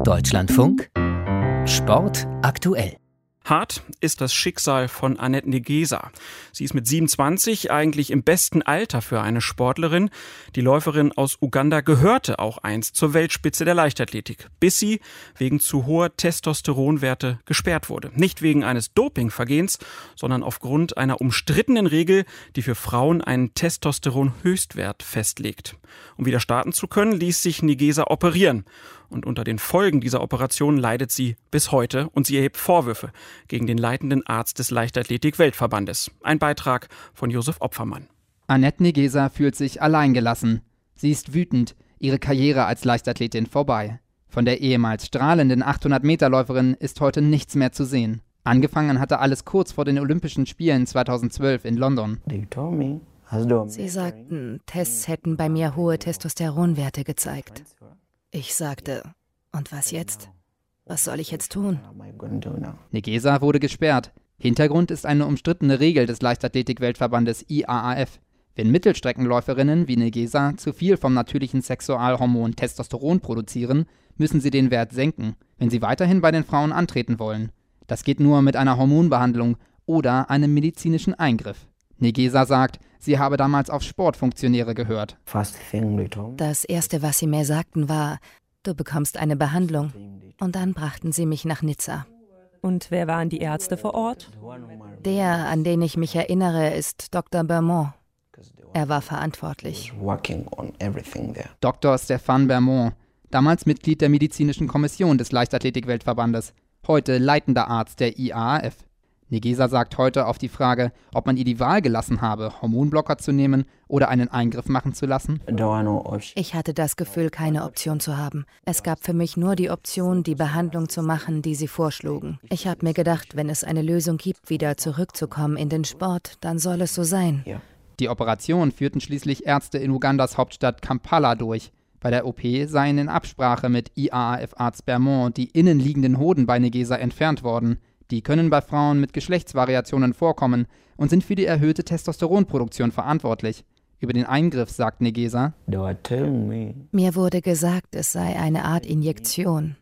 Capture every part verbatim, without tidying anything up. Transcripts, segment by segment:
Deutschlandfunk Sport aktuell. Hart ist das Schicksal von Annette Negesa. Sie ist mit siebenundzwanzig eigentlich im besten Alter für eine Sportlerin. Die Läuferin aus Uganda gehörte auch einst zur Weltspitze der Leichtathletik, bis sie wegen zu hoher Testosteronwerte gesperrt wurde. Nicht wegen eines Dopingvergehens, sondern aufgrund einer umstrittenen Regel, die für Frauen einen Testosteron-Höchstwert festlegt. Um wieder starten zu können, ließ sich Negesa operieren. Und unter den Folgen dieser Operation leidet sie bis heute und sie erhebt Vorwürfe gegen den leitenden Arzt des Leichtathletik-Weltverbandes. Ein Beitrag von Josef Opfermann. Annette Negesa fühlt sich alleingelassen. Sie ist wütend, ihre Karriere als Leichtathletin vorbei. Von der ehemals strahlenden achthundert-Meter-Läuferin ist heute nichts mehr zu sehen. Angefangen hatte alles kurz vor den Olympischen Spielen zweitausendzwölf in London. Sie sagten, Tests hätten bei mir hohe Testosteronwerte gezeigt. Ich sagte, und was jetzt? Was soll ich jetzt tun? Negesa wurde gesperrt. Hintergrund ist eine umstrittene Regel des Leichtathletik-Weltverbandes I A A F. Wenn Mittelstreckenläuferinnen wie Negesa zu viel vom natürlichen Sexualhormon Testosteron produzieren, müssen sie den Wert senken, wenn sie weiterhin bei den Frauen antreten wollen. Das geht nur mit einer Hormonbehandlung oder einem medizinischen Eingriff. Negesa sagt, sie habe damals auf Sportfunktionäre gehört. Das Erste, was sie mir sagten, war, du bekommst eine Behandlung. Und dann brachten sie mich nach Nizza. Und wer waren die Ärzte vor Ort? Der, an den ich mich erinnere, ist Doktor Bermond. Er war verantwortlich. Doktor Stéphane Bermond, damals Mitglied der medizinischen Kommission des Leichtathletik-Weltverbandes, heute leitender Arzt der I A A F. Negesa sagt heute auf die Frage, ob man ihr die Wahl gelassen habe, Hormonblocker zu nehmen oder einen Eingriff machen zu lassen. Ich hatte das Gefühl, keine Option zu haben. Es gab für mich nur die Option, die Behandlung zu machen, die sie vorschlugen. Ich habe mir gedacht, wenn es eine Lösung gibt, wieder zurückzukommen in den Sport, dann soll es so sein. Die Operation führten schließlich Ärzte in Ugandas Hauptstadt Kampala durch. Bei der O P seien in Absprache mit I A A F-Arzt Bermond die innenliegenden Hoden bei Negesa entfernt worden. Die können bei Frauen mit Geschlechtsvariationen vorkommen und sind für die erhöhte Testosteronproduktion verantwortlich. Über den Eingriff sagt Negesa: Mir wurde gesagt, es sei eine Art Injektion.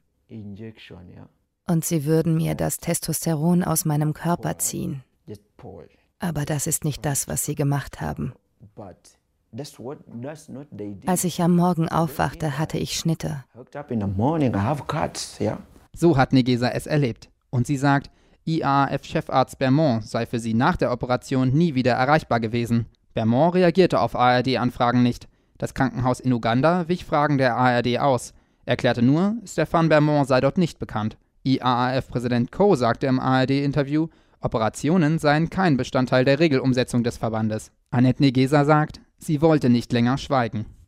Und sie würden mir das Testosteron aus meinem Körper ziehen. Aber das ist nicht das, was sie gemacht haben. Als ich am Morgen aufwachte, hatte ich Schnitte. So hat Negesa es erlebt. Und sie sagt, I A A F-Chefarzt Bermond sei für sie nach der Operation nie wieder erreichbar gewesen. Bermond reagierte auf A R D-Anfragen nicht. Das Krankenhaus in Uganda wich Fragen der A R D aus. Erklärte nur, Stéphane Bermond sei dort nicht bekannt. I A A F-Präsident Coe sagte im A R D-Interview, Operationen seien kein Bestandteil der Regelumsetzung des Verbandes. Annette Negesa sagt, sie wollte nicht länger schweigen.